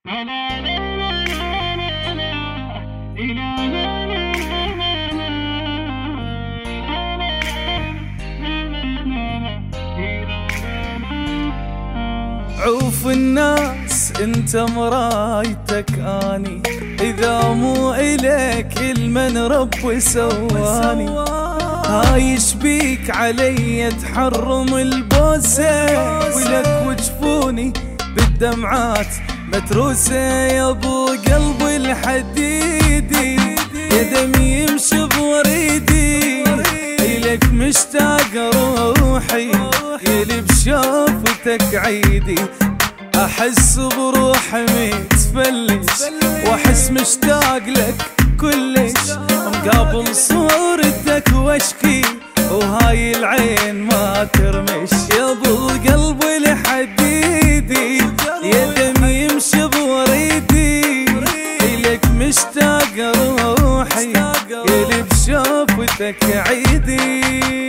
عوف الناس انت مرايتك اني، اذا مو اليك المن رب سواني. هايش بيك علي تحرم البوسه، ولك وجفوني بالدمعات متروسه. يا ابو قلبي الحديدي يا دمي يمشي بوريدي، الك مشتاق روحي يلي بشوفتك عيدي. احس بروحي متفلش واحس مشتاق لك كلش، مقابل صورتك واشكي وهاي العين ما ترمش. يا ابو قلبي الحديدي يا دمي يمشي بوريدي، الك مشتاق روحي يلي بشوفتك عيدي.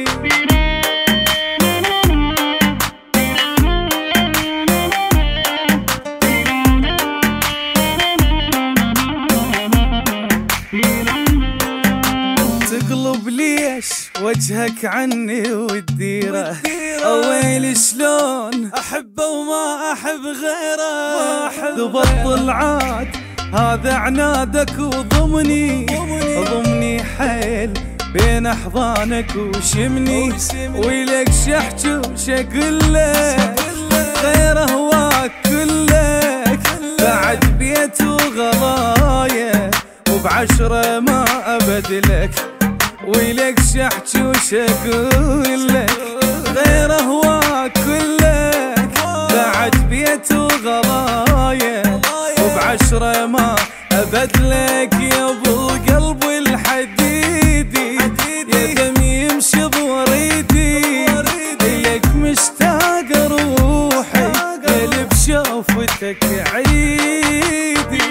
تقلب ليش وجهك عني والديرة، اويل شلون احبه وما احب غيره. تبطل عاد هذا عنادك وضمني حيل بين احضانك وشمني، ويلك شحج وشقلك غير هواك كلك. بعد بيت وغضايا وبعشرة ما ابدلك، ويلك شحج وشقلك غير هواك كلك. بعد بيت وغضايا وبعشرة ما ابدلك. يا ابو قلبي الحديدي يا دمي يمشي بوريدي، الك مشتاق روحي يلي بشوفتك عيدي.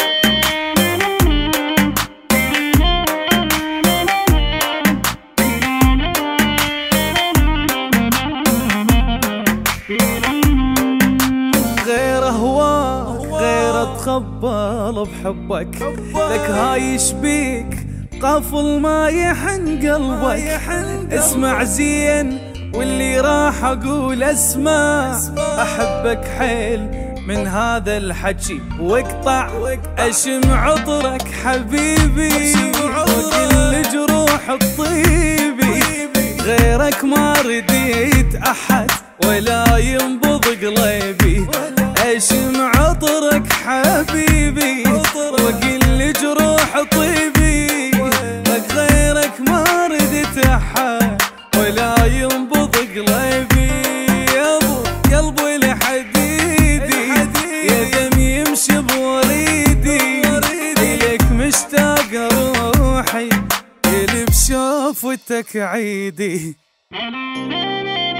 غير هواك غير اتخبل بحبك، لك هايش بيك قافل ما يحن قلبك. اسمع زين واللي راح اقول اسمع، احبك حيل من هذا الحكي واقطع اشم عطرك حبيبي، وكل جروح الطيبي. غيرك ما رديت احد ولا ينبض قلبي، اشم عطرك حبيبي وكل جروح طيبي. غيرك ما ردت احد ولا ينبض قلبي. يا ابو قلبي الحديدي يا دمي يمشي بوريدي، الك مشتاق روحي يلي بشوفتك عيدي.